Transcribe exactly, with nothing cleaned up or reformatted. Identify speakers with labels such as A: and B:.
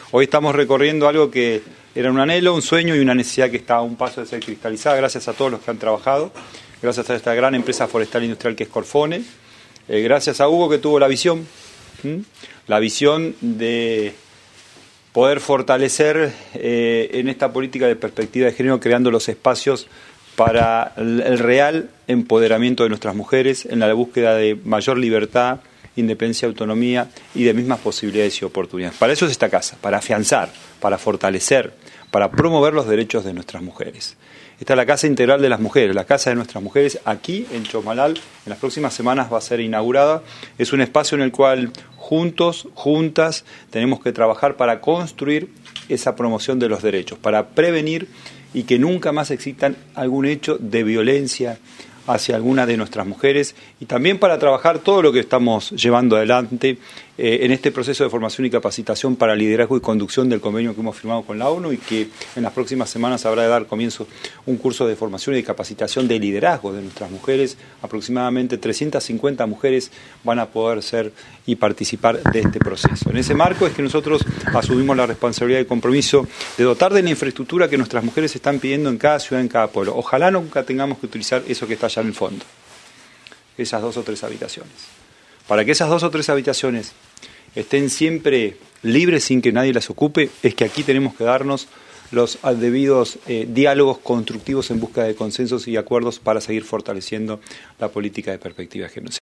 A: Hoy estamos recorriendo algo que era un anhelo, un sueño y una necesidad que está a un paso de ser cristalizada, gracias a todos los que han trabajado, gracias a esta gran empresa forestal industrial que es Corfone, eh, gracias a Hugo que tuvo la visión, ¿m? la visión de poder fortalecer eh, en esta política de perspectiva de género, creando los espacios para el, el real empoderamiento de nuestras mujeres en la búsqueda de mayor libertad, independencia, autonomía y de mismas posibilidades y oportunidades. Para eso es esta casa, para afianzar, para fortalecer, para promover los derechos de nuestras mujeres. Esta es la Casa Integral de las Mujeres, la Casa de nuestras mujeres aquí en Chosmalal. En las próximas semanas va a ser inaugurada. Es un espacio en el cual juntos, juntas, tenemos que trabajar para construir esa promoción de los derechos, para prevenir y que nunca más existan algún hecho de violencia hacia alguna de nuestras mujeres, y también para trabajar todo lo que estamos llevando adelante eh, en este proceso de formación y capacitación para liderazgo y conducción del convenio que hemos firmado con la ONU, y que en las próximas semanas habrá de dar comienzo un curso de formación y de capacitación de liderazgo de nuestras mujeres. Aproximadamente trescientas cincuenta mujeres van a poder ser y participar de este proceso. En ese marco es que nosotros asumimos la responsabilidad y compromiso de dotar de la infraestructura que nuestras mujeres están pidiendo en cada ciudad, en cada pueblo. Ojalá nunca tengamos que utilizar eso que está allá en el fondo, esas dos o tres habitaciones. Para que esas dos o tres habitaciones estén siempre libres sin que nadie las ocupe, es que aquí tenemos que darnos los debidos eh, diálogos constructivos en busca de consensos y acuerdos para seguir fortaleciendo la política de perspectiva de género.